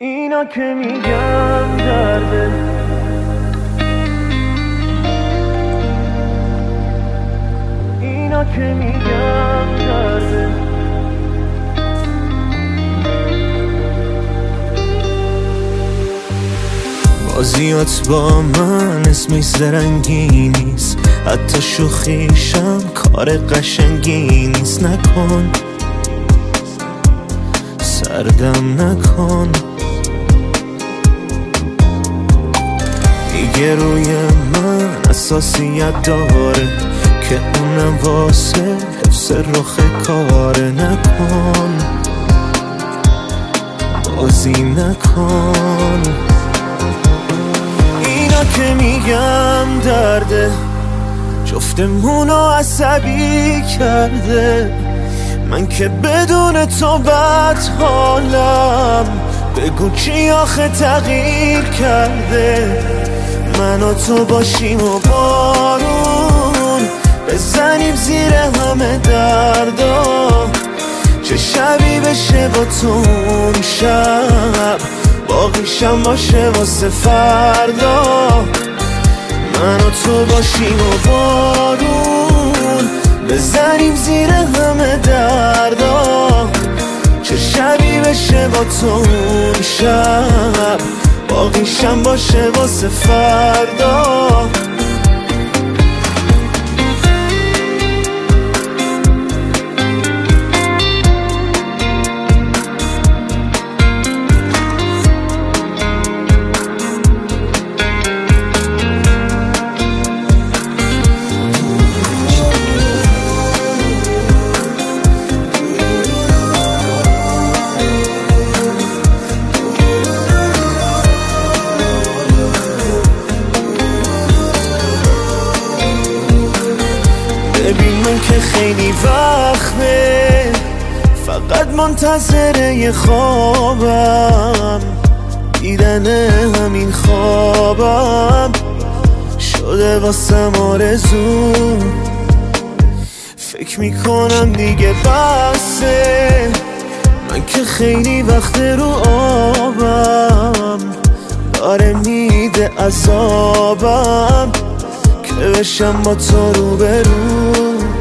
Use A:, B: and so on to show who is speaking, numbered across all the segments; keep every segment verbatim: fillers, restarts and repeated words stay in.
A: اینا که میگم درده، اینا که میگم درده. بازیات با من اسمی زرنگی نیست، حتی شوخیشم کار قشنگی نیست. نکن سردم نکن، دیگه روی من اساسیت داره که اونم واسه حفظ رخ کاره. نکن بازی نکن، اینا که میگم درده، جفتمونو عصبی کرده. من که بدون تو بد حالم، بگو کی آخه تغییر کرده. من و تو باشیم و بارون بزنیم زیر همه دردا، چه شبی بشه با تو اون شب، باقیشم باشه واسه فردا. من و تو باشیم و بارون بزنیم زیر همه دردا، چه شبی بشه با تو اون شب، باقیشم باشه واسه فردا. ببین من که خیلی وقته فقط منتظر یه خوابم، دیدن همین خوابم شده واسم آرزو. فکر میکنم دیگه بسه، من که خیلی وقت رو آبم، داره میده عذابم که بشم با تو رو برو.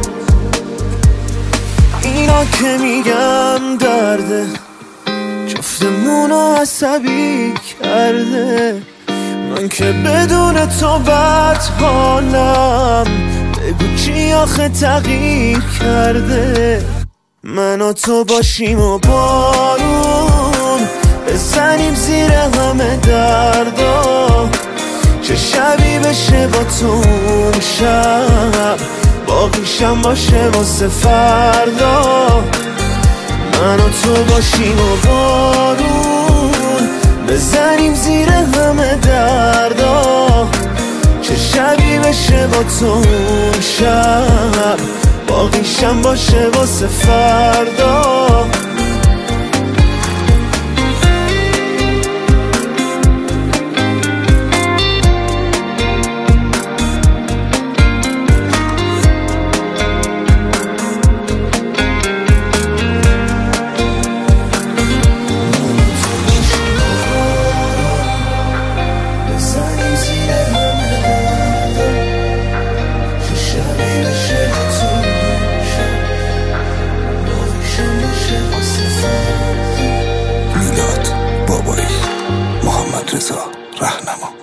A: اینا که میگم درده، جفتمونو عصبی کرده. من که بدون تو بد حالم، بگو کی آخه تغییر کرده. من و تو باشیم و بارون بزنیم زیر همه دردا، چه شبی بشه با تو اون شب، باقیشم باشه واسه فردا. من و تو باشیم و بارون بزنیم زیر همه دردا، چه شبی بشه با تو اون شب، باقیشم باشه واسه فردا.
B: رضا رهنما.